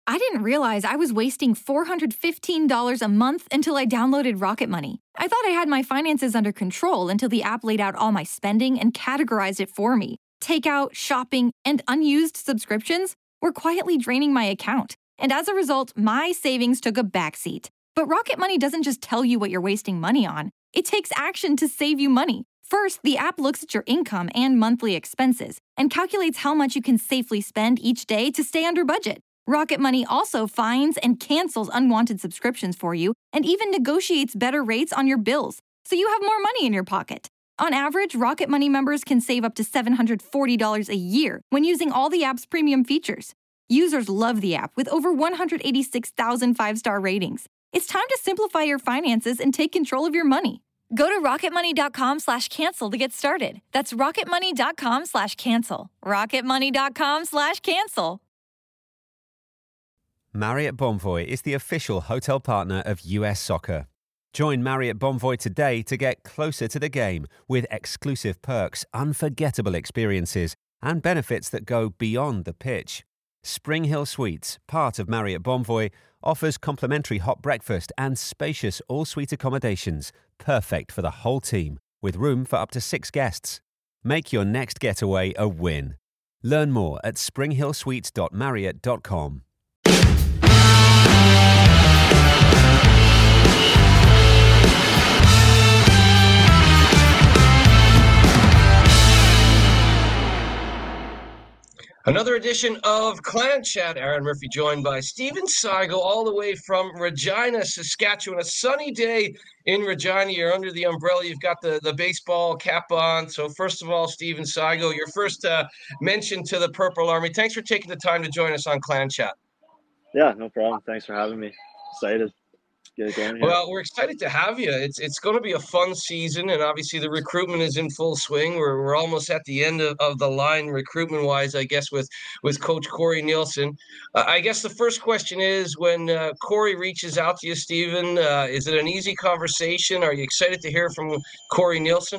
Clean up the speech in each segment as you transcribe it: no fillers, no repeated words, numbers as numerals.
I didn't realize I was wasting $415 a month until I downloaded Rocket Money. I thought I had my finances under control until the app laid out all my spending and categorized it for me. Takeout, shopping, and unused subscriptions were quietly draining my account. And as a result, my savings took a backseat. But Rocket Money doesn't just tell you what you're wasting money on. It takes action to save you money. First, the app looks at your income and monthly expenses and calculates how much you can safely spend each day to stay under budget. Rocket Money also finds and cancels unwanted subscriptions for you and even negotiates better rates on your bills, so you have more money in your pocket. On average, Rocket Money members can save up to $740 a year when using all the app's premium features. Users love the app with over 186,000 five-star ratings. It's time to simplify your finances and take control of your money. Go to rocketmoney.com/cancel to get started. That's rocketmoney.com/cancel. rocketmoney.com/cancel. Marriott Bonvoy is the official hotel partner of US Soccer. Join Marriott Bonvoy today to get closer to the game with exclusive perks, unforgettable experiences, and benefits that go beyond the pitch. Spring Hill Suites, part of Marriott Bonvoy, offers complimentary hot breakfast and spacious all-suite accommodations, perfect for the whole team, with room for up to 6 guests. Make your next getaway a win. Learn more at springhillsuites.marriott.com. Another edition of Clan Chat. Aaron Murphy joined by Steven Saigo all the way from Regina, Saskatchewan. A sunny day in Regina. You're under the umbrella. You've got the baseball cap on. So first of all, Steven Saigo, your first mention to the Purple Army. Thanks for taking the time to join us on Clan Chat. Yeah, no problem. Thanks for having me. Excited to get it going here. Well, we're excited to have you. It's going to be a fun season, and obviously the recruitment is in full swing. We're almost at the end of the line recruitment-wise, I guess, with Coach Corey Nielsen. I guess the first question is, when Corey reaches out to you, Steven, is it an easy conversation? Are you excited to hear from Corey Nielsen?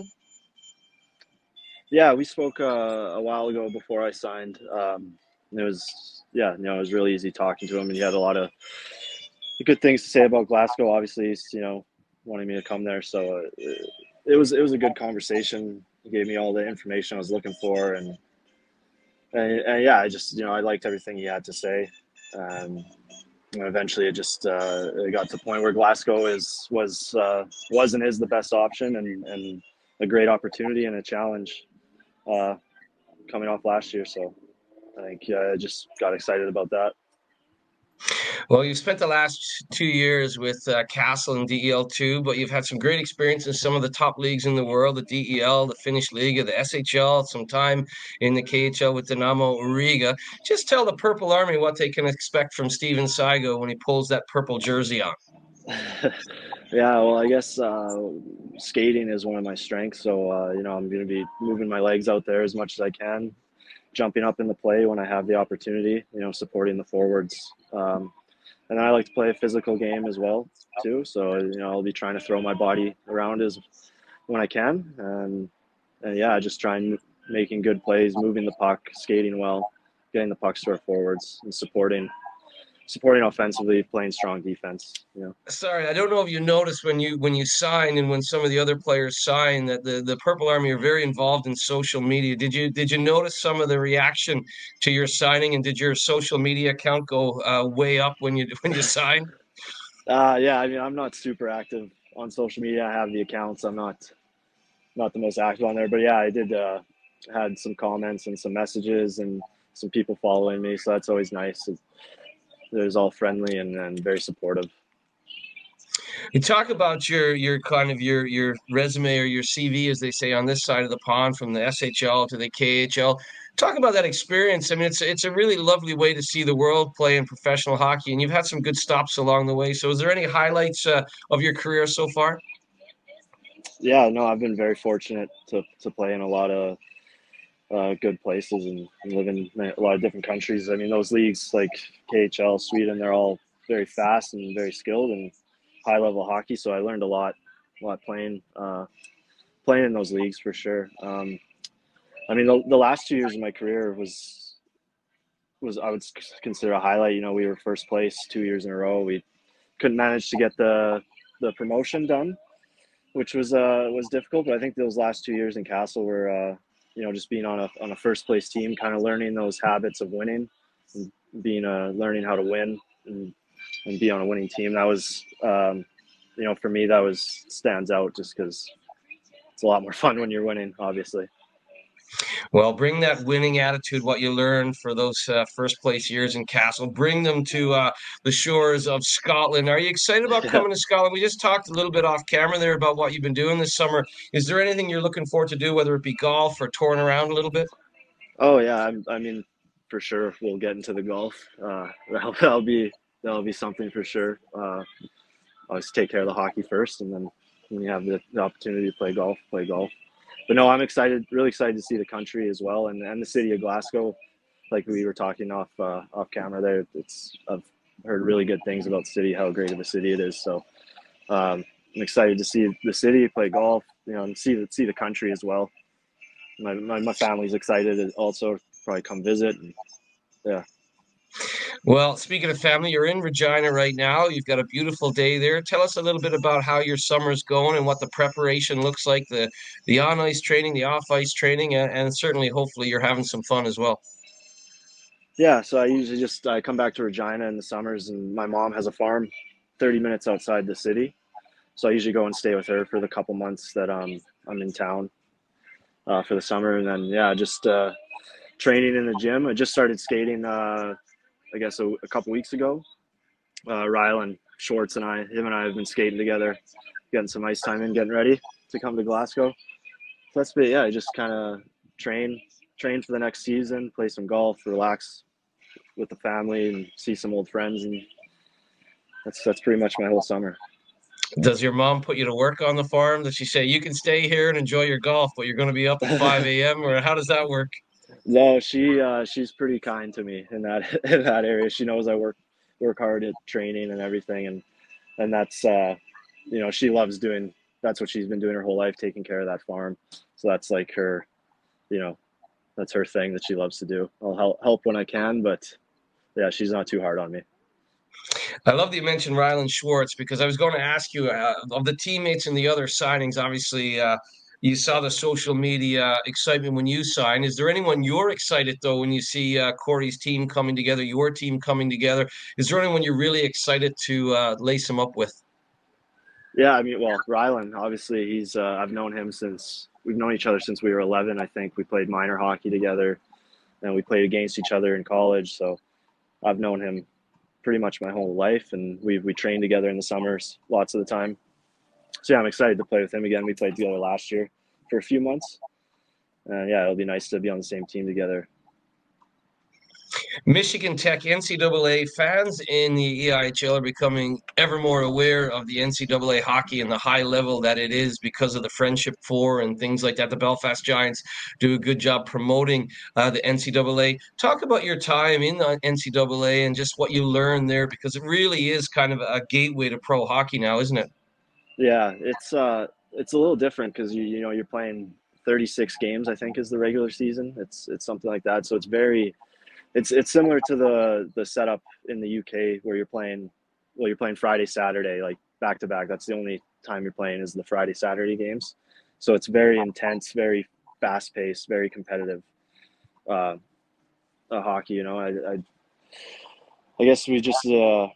Yeah, we spoke a while ago before I signed. It was really easy talking to him, and he had a lot of good things to say about Glasgow. Obviously, he's, wanting me to come there. So it was a good conversation. He gave me all the information I was looking for, and yeah, I just, I liked everything he had to say. Eventually, it got to the point where Glasgow was and is the best option, and a great opportunity and a challenge coming off last year. So I think I just got excited about that. Well, you've spent the last 2 years with Castle and DEL2, but you've had some great experience in some of the top leagues in the world, the DEL, the Finnish League, the SHL, some time in the KHL with Dynamo Riga. Just tell the Purple Army what they can expect from Steven Saigo when he pulls that purple jersey on. Yeah, well, I guess skating is one of my strengths. So, I'm going to be moving my legs out there as much as I can, jumping up in the play when I have the opportunity, supporting the forwards. And I like to play a physical game as well, too. So, I'll be trying to throw my body around when I can. And yeah, just trying making good plays, moving the puck, skating well, getting the pucks to our forwards, and supporting offensively, playing strong defense. Sorry, I don't know if you noticed when you sign and when some of the other players sign that the Purple Army are very involved in social media. Did you notice some of the reaction to your signing, and did your social media account go way up when you signed? Yeah, I mean, I'm not super active on social media. I have the accounts. I'm not the most active on there, but yeah, I did had some comments and some messages and some people following me, so that's always nice. It was all friendly and very supportive. You talk about your kind of your resume or your CV, as they say on this side of the pond, from the SHL to the KHL. Talk about that experience. I mean, it's a really lovely way to see the world play in professional hockey, and you've had some good stops along the way. So, is there any highlights of your career so far? Yeah, no, I've been very fortunate to play in a lot of good places and live in a lot of different countries. I mean, those leagues like KHL, Sweden, they're all very fast and very skilled and high level hockey. So I learned a lot playing in those leagues for sure. I mean, the last 2 years of my career was I would consider a highlight. You know, we were first place 2 years in a row. We couldn't manage to get the promotion done, which was difficult. But I think those last 2 years in Castle were, you know, just being on a first place team, kind of learning those habits of winning, and being learning how to win and be on a winning team. That was, you know, for me, that stands out just because it's a lot more fun when you're winning, obviously. Well, bring that winning attitude, what you learned for those first place years in Castle, bring them to the shores of Scotland. Are you excited about Yeah. coming to Scotland? We just talked a little bit off camera there about what you've been doing this summer. Is there anything you're looking forward to do, whether it be golf or touring around a little bit? Oh yeah, I mean, for sure we'll get into the golf. That'll be something for sure. Always take care of the hockey first, and then when you have the opportunity to play golf, play golf. But no, I'm excited, really excited to see the country as well, and the city of Glasgow. Like we were talking off camera there, I've heard really good things about the city, how great of a city it is. So I'm excited to see the city, play golf, you know, and see the country as well. My family's excited also, probably come visit. And, yeah. Well, speaking of family, you're in Regina right now. You've got a beautiful day there. Tell us a little bit about how your summer's going and what the preparation looks like, the on-ice training, the off-ice training, and certainly, hopefully, you're having some fun as well. Yeah, so I usually I come back to Regina in the summers, and my mom has a farm 30 minutes outside the city. So I usually go and stay with her for the couple months that I'm in town for the summer. And then, yeah, just training in the gym. I just started skating, I guess, a couple weeks ago. Rylan Schwartz and him and I have been skating together, getting some ice time in, getting ready to come to Glasgow. So that's been, yeah, just kind of train for the next season, play some golf, relax with the family, and see some old friends. And that's pretty much my whole summer. Does your mom put you to work on the farm? Does she say you can stay here and enjoy your golf, but you're going to be up at 5 a.m. or how does that work? No, she's pretty kind to me in that in that area. She knows I work hard at training and everything, and that's you know, she loves doing. That's what she's been doing her whole life, taking care of that farm. So that's like her, you know, that's her thing that she loves to do. I'll help when I can, but yeah, she's not too hard on me. I love that you mentioned Rylan Schwartz because I was going to ask you of the teammates and the other signings. Obviously, you saw the social media excitement when you signed. Is there anyone you're excited though when you see Corey's team coming together, your team coming together? Is there anyone you're really excited to lace him up with? Yeah, I mean, well, Rylan, obviously, he's I've known him since we've known each other since we were 11. I think we played minor hockey together, and we played against each other in college. So I've known him pretty much my whole life, and we trained together in the summers lots of the time. So yeah, I'm excited to play with him again. We played together last year for a few months. Yeah, it'll be nice to be on the same team together. Michigan Tech NCAA fans in the EIHL are becoming ever more aware of the NCAA hockey and the high level that it is because of the Friendship Four and things like that. The Belfast Giants do a good job promoting the NCAA. Talk about your time in the NCAA and just what you learned there, because it really is kind of a gateway to pro hockey now, isn't it? Yeah, it's a little different because you know, you're playing 36 games, I think, is the regular season. It's something like that. So it's similar to the setup in the UK where you're playing Friday, Saturday, like back to back. That's the only time you're playing is the Friday, Saturday games. So it's very intense, very fast paced, very competitive hockey. You know, I guess we just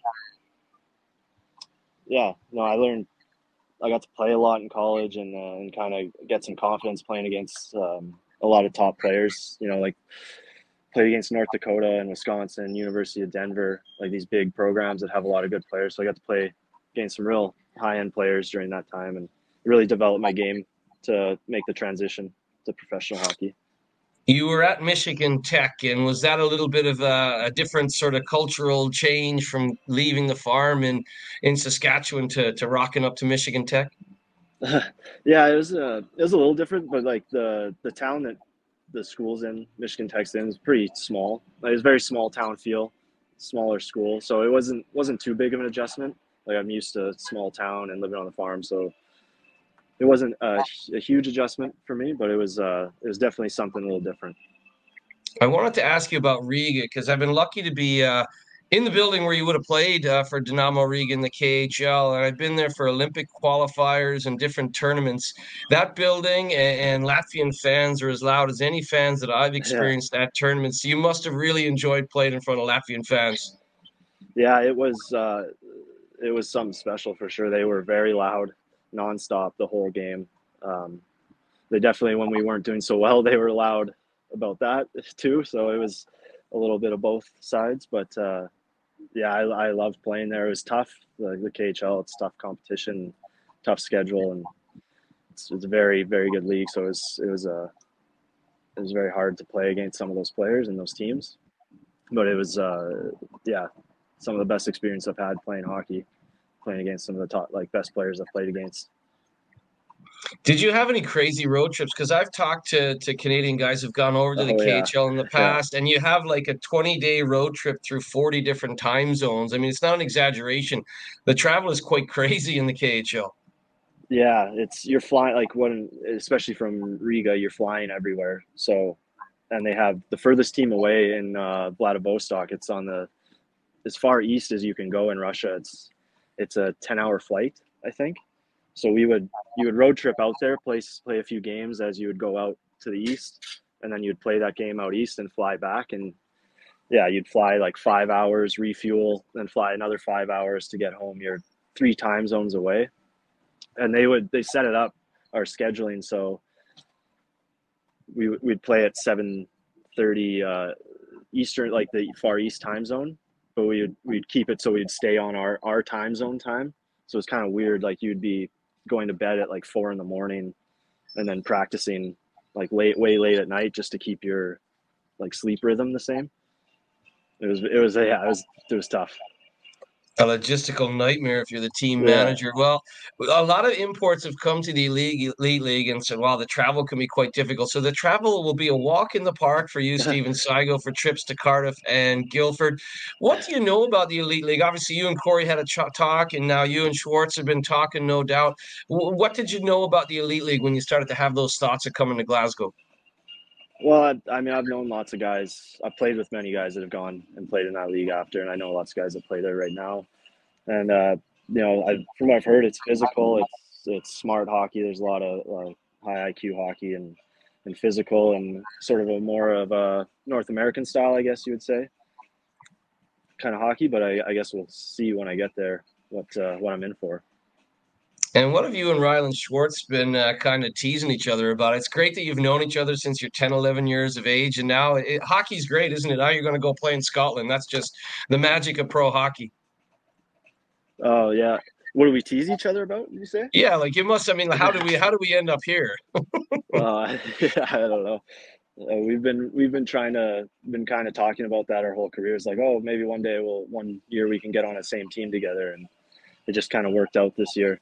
yeah, no, I got to play a lot in college and kind of get some confidence playing against a lot of top players. You know, like played against North Dakota and Wisconsin, University of Denver, like these big programs that have a lot of good players. So I got to play against some real high-end players during that time and really develop my game to make the transition to professional hockey. You were at Michigan Tech, and was that a little bit of a different sort of cultural change from leaving the farm in Saskatchewan to rocking up to Michigan Tech? Yeah, it was a little different, but like the town that the school's in, Michigan Tech's in, is pretty small. Like, it was a very small town feel, smaller school, so it wasn't too big of an adjustment. Like I'm used to small town and living on the farm, so it wasn't a huge adjustment for me, but it was definitely something a little different. I wanted to ask you about Riga because I've been lucky to be in the building where you would have played for Dynamo Riga in the KHL, and I've been there for Olympic qualifiers and different tournaments. That building and Latvian fans are as loud as any fans that I've Yeah. experienced at tournaments. So you must have really enjoyed playing in front of Latvian fans. Yeah, it was something special for sure. They were very loud, nonstop the whole game. They definitely, when we weren't doing so well, they were loud about that too. So it was a little bit of both sides. But yeah, I loved playing there. It was tough. The KHL, it's tough competition, tough schedule, and it's a very, very good league. So it was very hard to play against some of those players and those teams. But it was yeah, some of the best experience I've had playing hockey, playing against some of the top best players I've played against. Did you have any crazy road trips? Because I've talked to Canadian guys who've gone over to the Oh yeah, KHL in the yeah, past, and you have like a 20-day road trip through 40 different time zones. I mean, it's not an exaggeration. The travel is quite crazy in the KHL. yeah. It's you're flying especially from Riga, you're flying everywhere. So, and they have the furthest team away in Vladivostok. It's on the as far east as you can go in Russia. It's a 10-hour flight, I think. So you would road trip out there, play a few games as you would go out to the east, and then you'd play that game out east and fly back. And yeah, you'd fly like 5 hours, refuel, then fly another 5 hours to get home. You're 3 time zones away, and they set it up our scheduling so we'd play at 7:30 Eastern, like the Far East time zone, but we'd keep it so we'd stay on our time zone time. So it's kind of weird. Like you'd be going to bed at like 4 in the morning and then practicing like way late at night just to keep your like sleep rhythm the same. It was tough. A logistical nightmare if you're the team Yeah. manager. Well, a lot of imports have come to the elite league and said, "Wow, the travel can be quite difficult." So the travel will be a walk in the park for you, Steven Saigo, for trips to Cardiff and Guildford. What do you know about the elite league? Obviously, you and Corey had a talk, and now you and Schwartz have been talking, no doubt. What did you know about the elite league when you started to have those thoughts of coming to Glasgow? Well, I mean, I've known lots of guys. I've played with many guys that have gone and played in that league after, and I know lots of guys that play there right now. And from what I've heard, it's physical. It's smart hockey. There's a lot of high IQ hockey and physical and sort of a more of a North American style, I guess you would say, kind of hockey. But I guess we'll see when I get there what I'm in for. And what have you and Ryland Schwartz been kind of teasing each other about? It's great that you've known each other since you're 10, 11 years of age. And now hockey's great, isn't it? Now you're going to go play in Scotland. That's just the magic of pro hockey. Oh yeah. What do we tease each other about? Did you say? Yeah, like you must. I mean, how do we end up here? Yeah, I don't know. We've been kind of talking about that our whole careers. Like, oh, maybe one year we can get on a same team together, and it just kind of worked out this year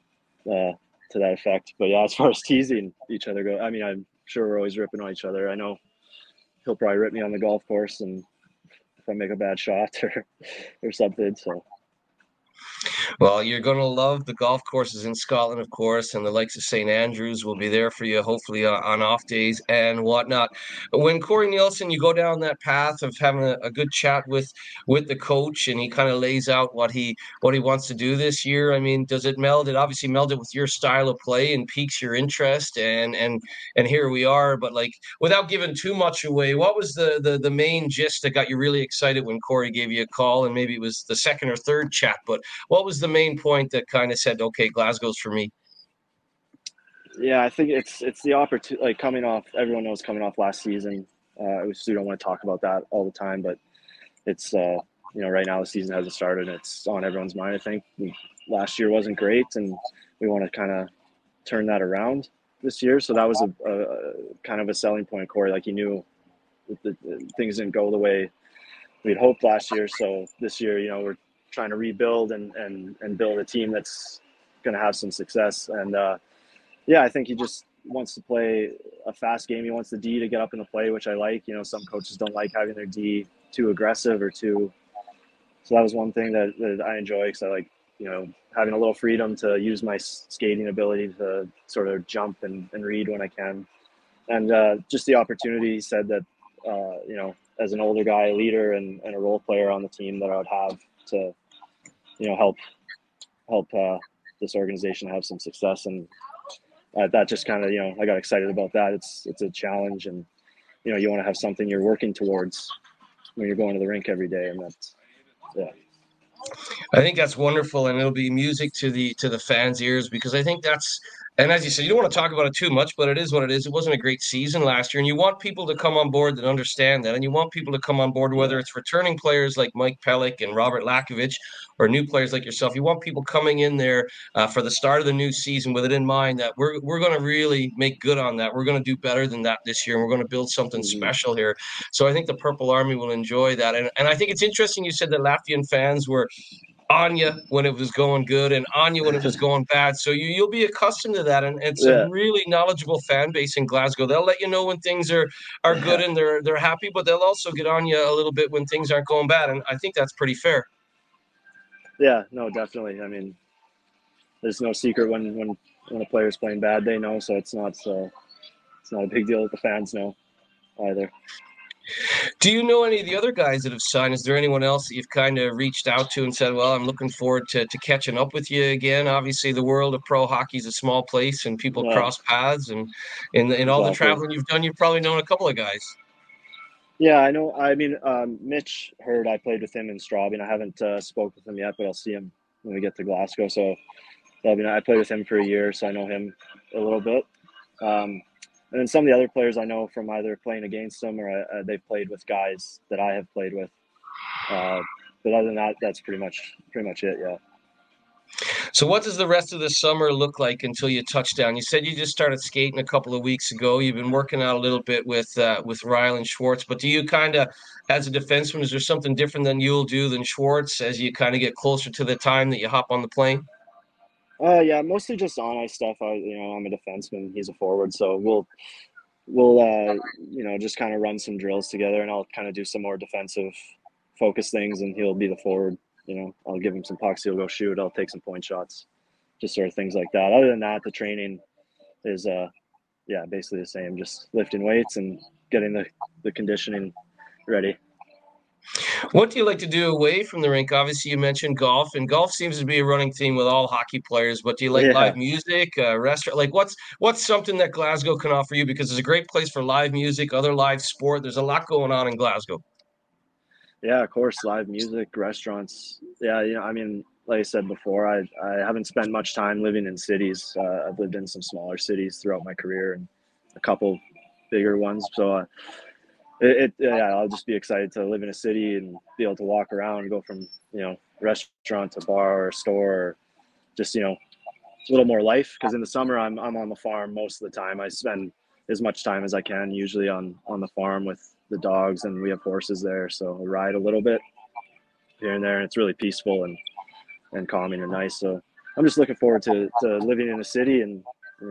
to that effect. But yeah, as far as teasing each other go, I mean, I'm sure we're always ripping on each other. I know he'll probably rip me on the golf course, and if I make a bad shot or something. So Well, you're going to love the golf courses in Scotland, of course, and the likes of St. Andrews will be there for you, hopefully on off days and whatnot. When Corey Nielsen, you go down that path of having a good chat with the coach, and he kind of lays out what he wants to do this year. I mean, does it meld? It obviously melded with your style of play and piques your interest, and here we are. But like, without giving too much away, what was the main gist that got you really excited when Corey gave you a call? And maybe it was the second or third chat, but what was the main point that kind of said, okay, Glasgow's for me? yeah, I think it's the opportunity. Like coming off, everyone knows coming off last season. We still don't want to talk about that all the time, but it's right now the season hasn't started. And it's on everyone's mind. I think last year wasn't great, and we want to kind of turn that around this year. So that was a kind of a selling point, Corey. Like he knew the things didn't go the way we'd hoped last year. So this year, we're trying to rebuild and build a team that's going to have some success. And yeah, I think he just wants to play a fast game. He wants the D to get up in the play, which I like. Some coaches don't like having their D too aggressive or too. So that was one thing that I enjoy because I like, having a little freedom to use my skating ability to sort of jump and read when I can. And just the opportunity, he said that you know, as an older guy, a leader and a role player on the team that I would have to, you know, help this organization have some success. And that just kind of, you know, I got excited about that. It's a challenge, and, you know, you want to have something you're working towards when you're going to the rink every day. And that's, yeah. I think that's wonderful, and it'll be music to the fans' ears, because I think that's, and as you said, you don't want to talk about it too much, but it is what it is. It wasn't a great season last year, and you want people to come on board that understand that, and you want people to come on board, whether it's returning players like Mike Pellick and Robert Lakovich, or new players like yourself. You want people coming in there for the start of the new season with it in mind that we're going to really make good on that. We're going to do better than that this year, and we're going to build something special here. So I think the Purple Army will enjoy that, and I think it's interesting you said that Latvian fans were on you when it was going good and on you when it was going bad. So you'll be accustomed to that. And it's a really knowledgeable fan base in Glasgow. They'll let you know when things are good and they're happy, but they'll also get on you a little bit when things aren't going bad. And I think that's pretty fair. Yeah, no, definitely. I mean, there's no secret when a player's playing bad, they know. So it's not a big deal that the fans know either. Do you know any of the other guys that have signed? Is there anyone else that you've kind of reached out to and said, well, I'm looking forward to catching up with you again? Obviously, the world of pro hockey is a small place and people cross paths. And in all the traveling you've done, you've probably known a couple of guys. Yeah, I know. I mean, Mitch Hurd, I played with him in Straubing. I haven't spoke with him yet, but I'll see him when we get to Glasgow. So I played with him for a year, so I know him a little bit. And then some of the other players I know from either playing against them or they've played with guys that I have played with. But other than that, that's pretty much it. Yeah. So what does the rest of the summer look like until you touch down? You said you just started skating a couple of weeks ago. You've been working out a little bit with Rylan Schwartz, but do you kind of, as a defenseman, is there something different than you'll do than Schwartz as you kind of get closer to the time that you hop on the plane? Yeah, mostly just on ice stuff. I'm a defenseman. He's a forward, so we'll just kind of run some drills together, and I'll kind of do some more defensive focus things, and he'll be the forward. I'll give him some pucks, he'll go shoot. I'll take some point shots, just sort of things like that. Other than that, the training is basically the same. Just lifting weights and getting the conditioning ready. What do you like to do away from the rink? Obviously, you mentioned golf, and golf seems to be a running theme with all hockey players. But do you like live music, restaurant? Like, what's something that Glasgow can offer you? Because it's a great place for live music, other live sport. There's a lot going on in Glasgow. Yeah, of course, live music, restaurants. Yeah, I mean, like I said before, I haven't spent much time living in cities. I've lived in some smaller cities throughout my career and a couple bigger ones. So I'll just be excited to live in a city and be able to walk around and go from, restaurant to bar or store, or just, a little more life. Because in the summer, I'm on the farm most of the time. I spend as much time as I can usually on the farm with the dogs, and we have horses there. So I ride a little bit here and there, and it's really peaceful and calming and nice. So I'm just looking forward to living in a city and,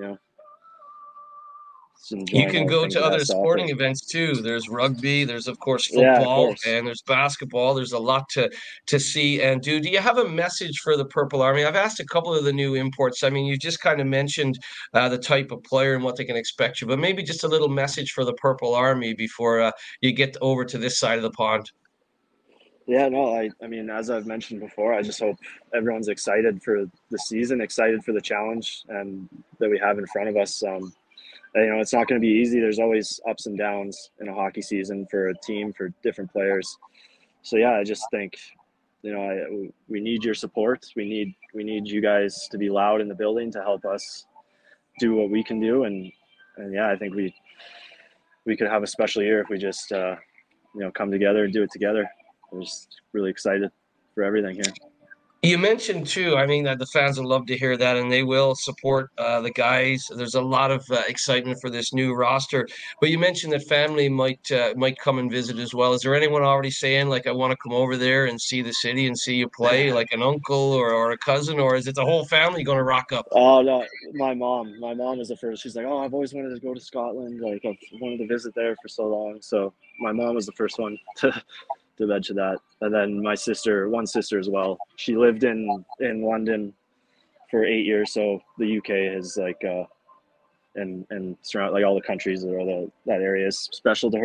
you can go to other sporting events too. There's rugby, there's of course football, and there's basketball. There's a lot to see and do. Do you have a message for the Purple Army? I've asked a couple of the new imports. I mean, you just kind of mentioned the type of player and what they can expect you, but maybe just a little message for the Purple Army before you get over to this side of the pond. Yeah, no, I mean, as I've mentioned before, I just hope everyone's excited for the season, excited for the challenge and that we have in front of us. It's not going to be easy. There's always ups and downs in a hockey season for a team, for different players. So yeah, I just think, we need your support. We need you guys to be loud in the building to help us do what we can do. And yeah, I think we could have a special year if we just, come together and do it together. I'm just really excited for everything here. You mentioned too, I mean, that the fans will love to hear that, and they will support the guys. There's a lot of excitement for this new roster. But you mentioned that family might come and visit as well. Is there anyone already saying, like, I want to come over there and see the city and see you play, like an uncle or a cousin, or is it the whole family going to rock up? Oh, no, my mom is the first. She's like, oh, I've always wanted to go to Scotland. Like, I've wanted to visit there for so long. So my mom was the first one to mention that. And then my one sister as well. She lived in London for 8 years, so the UK is like and surround, like all the countries or that area is special to her.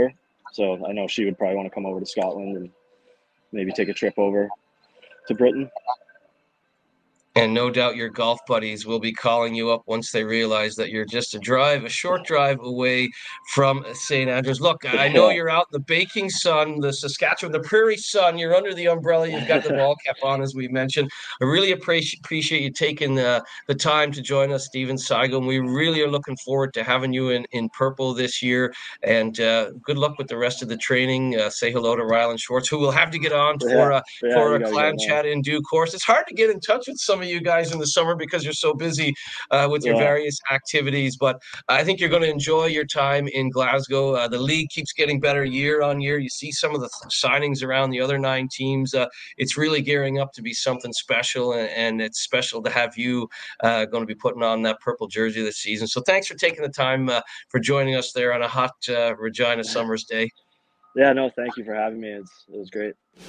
So I know she would probably want to come over to Scotland and maybe take a trip over to Britain. And no doubt your golf buddies will be calling you up once they realize that you're just a short drive away from St. Andrews. Look, I know you're out in the baking sun, the Saskatchewan, the prairie sun. You're under the umbrella. You've got the ball cap on, as we mentioned. I really appreciate you taking the time to join us, Steven Saigo. We really are looking forward to having you in purple this year. And good luck with the rest of the training. Say hello to Rylan Schwartz, who we'll have to get on for a clan chat in due course. It's hard to get in touch with some of you guys in the summer because you're so busy with your various activities, but I think you're going to enjoy your time in Glasgow. The league keeps getting better year on year. You see some of the signings around the other 9 teams. It's really gearing up to be something special, and it's special to have you going to be putting on that purple jersey this season. So thanks for taking the time for joining us there on a hot Regina summer's day. Yeah, no, thank you for having me. It was great.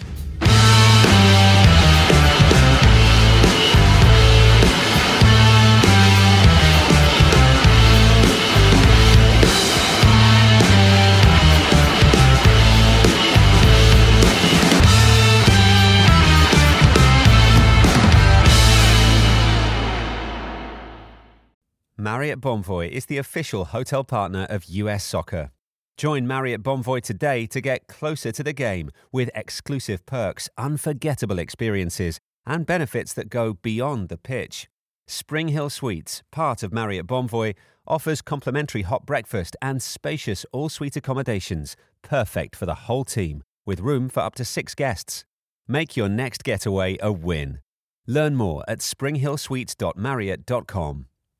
Marriott Bonvoy is the official hotel partner of US Soccer. Join Marriott Bonvoy today to get closer to the game with exclusive perks, unforgettable experiences, and benefits that go beyond the pitch. Spring Hill Suites, part of Marriott Bonvoy, offers complimentary hot breakfast and spacious all-suite accommodations, perfect for the whole team, with room for up to 6 guests. Make your next getaway a win. Learn more at springhillsuites.marriott.com.